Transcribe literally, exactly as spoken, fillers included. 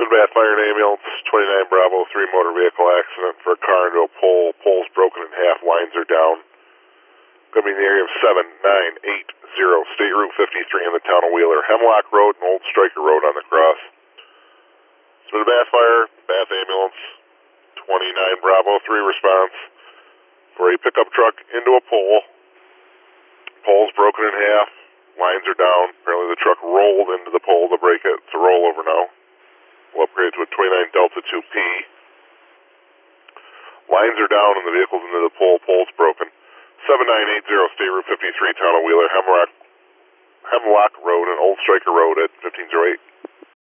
Smith Bath Fire and Ambulance, twenty-nine Bravo, three motor vehicle accident for a car into a pole. Pole's broken in half, lines are down. Going to be in the area of seven nine eight zero, State Route fifty-three in the town of Wheeler. Hemlock Road and Old Striker Road on the cross. Smith Bath Fire, Bath Ambulance, twenty-nine Bravo, three response for a pickup truck into a pole. Pole's broken in half, lines are down. Apparently the truck rolled into the pole to break it. It's a rollover now. We'll upgrade to a twenty-nine Delta two P. Lines are down and the vehicle's into the pole. Pole's broken. seven nine eight zero, State Route fifty-three, town of Wheeler, Hemlock, Hemlock Road and Old Striker Road at fifteen oh eight.